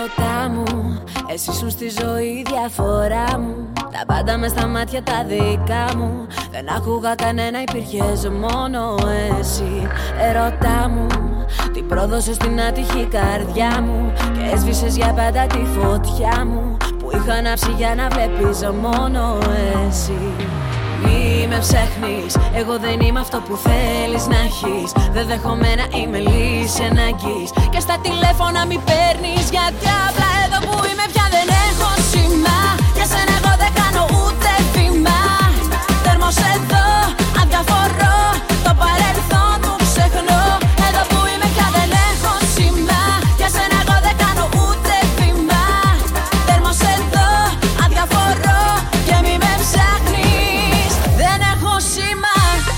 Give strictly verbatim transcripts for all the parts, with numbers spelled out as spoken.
Ερώτα μου, εσύ σου στη ζωή η διαφορά μου. Τα πάντα μες στα μάτια τα δικά μου. Δεν άκουγα κανένα, υπήρχες μόνο εσύ. Ερώτα μου, την πρόδωσες στην άτυχη καρδιά μου και έσβησες για πάντα τη φωτιά μου που είχα ανάψει για να βλέπεις μόνο εσύ. Μη με ψάχνεις, εγώ δεν είμαι αυτό που θέλεις να έχεις. Δεν δέχομαι να είμαι λύση αναγκής και στα τηλέφωνα μη παίρνεις, γιατί απλά εδώ που είμαι πια δεν έχω σήμα. Για σένα εγώ δεν κάνω ούτε βήμα. Τέρμος εδώ, αδιαφορώ, το παρελθόν μου ξεχνώ. Εδώ που είμαι πια δεν έχω σήμα. Για σένα εγώ δεν κάνω ούτε βήμα. Τέρμος εδώ, αδιαφορώ και μη με ψάχνεις. Δεν έχω σήμα.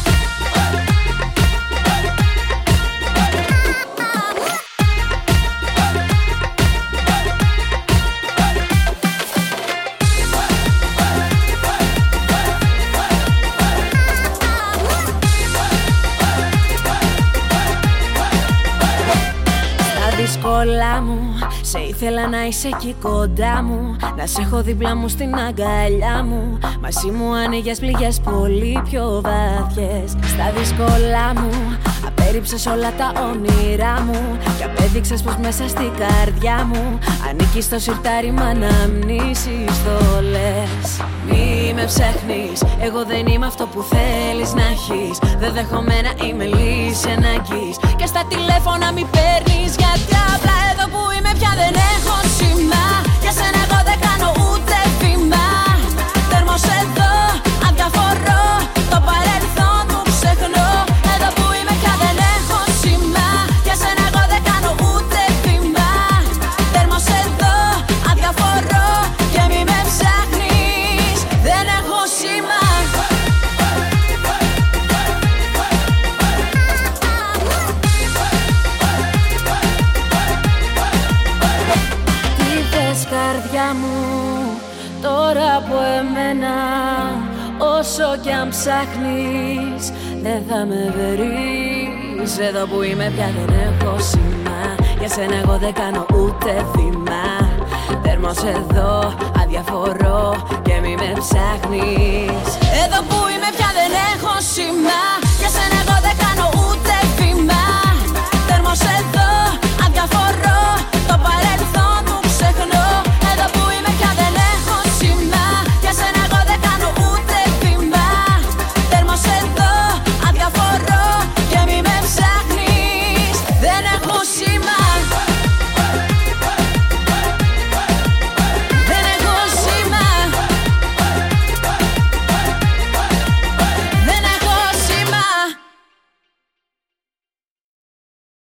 Δύσκολα μου, σε ήθελα να είσαι εκεί κοντά μου. Να σε έχω δίπλα μου στην αγκαλιά μου. Μαζί μου άνοιγες πληγές πολύ πιο βαθιές. Στα δύσκολα μου, απέρριψες όλα τα όνειρά μου και απέδειξες πως μέσα στην καρδιά μου ανήκεις στο σιρτάρι μ' αναμνήσεις το λες. Μη με ψάχνεις, εγώ δεν είμαι αυτό που θέλεις να έχεις. Δεν δέχομαι να είμαι λύση αναγκής και στα τηλέφωνα μη παίρνεις, γιατί απλά εδώ που είμαι πια δεν έχω σήμα. Για σένα εγώ δεν κάνω ούτε βήμα. Τέρμος εδώ, αδιαφορώ, το παρελθόν μου ξεχνώ. Εδώ που είμαι πια δεν έχω σήμα. Για σένα εγώ δεν κάνω ούτε βήμα. Τέρμος εδώ, αδιαφορώ και μη με ψάχνεις. Δεν έχω σήμα. Καρδιά μου, τώρα από εμένα, όσο κι αν ψάχνεις, δεν θα με βρεις. Εδώ που είμαι πια δεν έχω σήμα. Για σένα εγώ δεν κάνω ούτε βήμα. Τέρμος εδώ, αδιαφορώ και μη με ψάχνεις. Εδώ που είμαι πια δεν έχω σήμα. Για σένα